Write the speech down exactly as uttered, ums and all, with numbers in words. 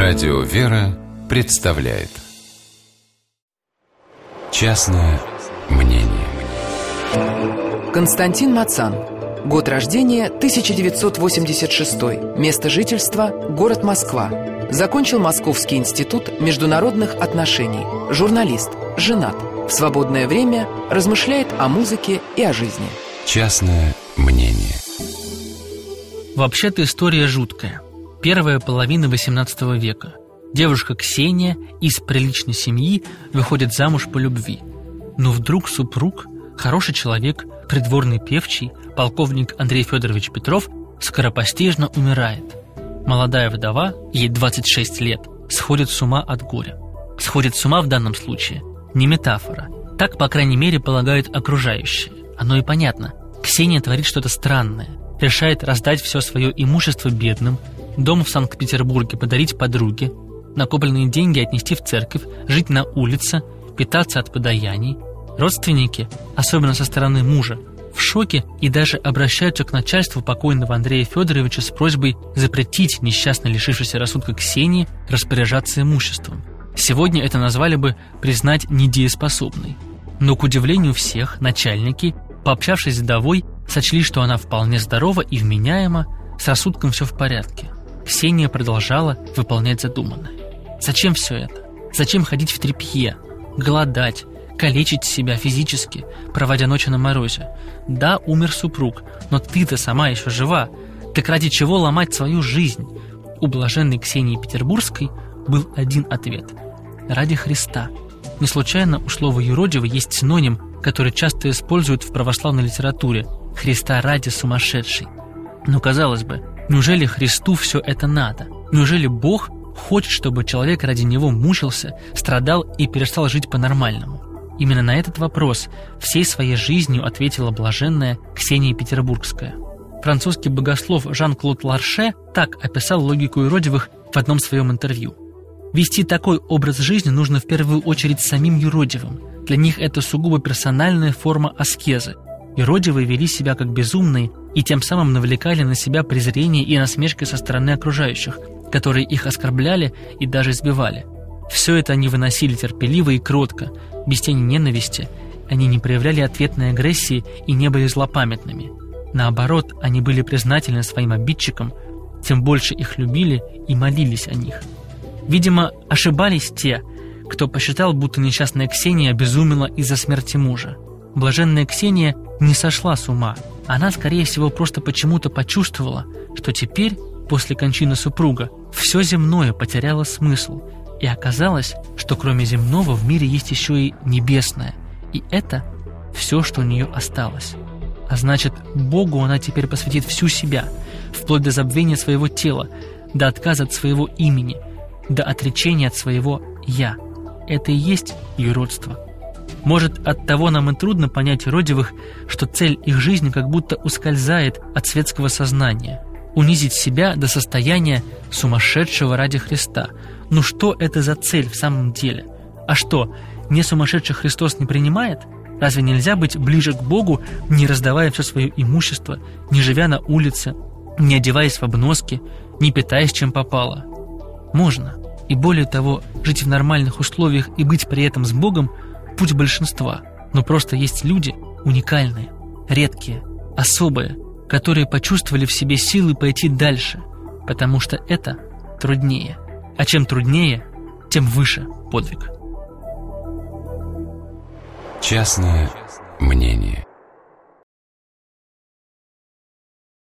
Радио «Вера» представляет «Частное мнение». Константин Мацан. Год рождения тысяча девятьсот восемьдесят шестой. Место жительства – город Москва. Закончил Московский институт международных отношений. Журналист, женат. В свободное время размышляет о музыке и о жизни. Частное мнение. Вообще-то история жуткая. Первая половина восемнадцатого века. Девушка Ксения из приличной семьи выходит замуж по любви. Но вдруг супруг, хороший человек, придворный певчий, полковник Андрей Федорович Петров, скоропостижно умирает. Молодая вдова, ей двадцать шесть лет, сходит с ума от горя. Сходит с ума в данном случае не метафора. Так, по крайней мере, полагают окружающие. Оно и понятно. Ксения творит что-то странное. Решает раздать все свое имущество бедным, дом в Санкт-Петербурге подарить подруге, накопленные деньги отнести в церковь, жить на улице, питаться от подаяний. Родственники, особенно со стороны мужа, в шоке и даже обращаются к начальству покойного Андрея Федоровича с просьбой запретить несчастно лишившейся рассудка Ксении распоряжаться имуществом. Сегодня это назвали бы признать недееспособной. Но, к удивлению всех, начальники, пообщавшись с вдовой, сочли, что она вполне здорова и вменяема, с рассудком все в порядке. Ксения продолжала выполнять задуманное. Зачем все это? Зачем ходить в тряпье, голодать, калечить себя физически, проводя ночи на морозе? Да, умер супруг, но ты-то сама еще жива. Так ради чего ломать свою жизнь? У блаженной Ксении Петербургской был один ответ – ради Христа. Не случайно у слова «юродивый» есть синоним, который часто используют в православной литературе – «Христа ради сумасшедший». Но, казалось бы, неужели Христу все это надо? Неужели Бог хочет, чтобы человек ради него мучился, страдал и перестал жить по-нормальному? Именно на этот вопрос всей своей жизнью ответила блаженная Ксения Петербургская. Французский богослов Жан-Клод Ларше так описал логику юродивых в одном своем интервью. Вести такой образ жизни нужно в первую очередь самим юродивым. Для них это сугубо персональная форма аскезы. Юродивые вели себя как безумные и тем самым навлекали на себя презрение и насмешки со стороны окружающих, которые их оскорбляли и даже избивали. Все это они выносили терпеливо и кротко, без тени ненависти. Они не проявляли ответной агрессии и не были злопамятными. Наоборот, они были признательны своим обидчикам, тем больше их любили и молились о них. Видимо, ошибались те, кто посчитал, будто несчастная Ксения обезумела из-за смерти мужа. Блаженная Ксения не сошла с ума. Она, скорее всего, просто почему-то почувствовала, что теперь, после кончины супруга, все земное потеряло смысл, и оказалось, что кроме земного в мире есть еще и небесное, и это все, что у нее осталось. А значит, Богу она теперь посвятит всю себя, вплоть до забвения своего тела, до отказа от своего имени, до отречения от своего «я». Это и есть юродство. Может, оттого нам и трудно понять юродивых, что цель их жизни как будто ускользает от светского сознания. Унизить себя до состояния сумасшедшего ради Христа. Ну что это за цель в самом деле? А что, не сумасшедший Христос не принимает? Разве нельзя быть ближе к Богу, не раздавая все свое имущество, не живя на улице, не одеваясь в обноски, не питаясь чем попало? Можно. И более того, жить в нормальных условиях и быть при этом с Богом – путь большинства. Но просто есть люди уникальные, редкие, особые, которые почувствовали в себе силы пойти дальше, потому что это труднее. А чем труднее, тем выше подвиг. Частное мнение.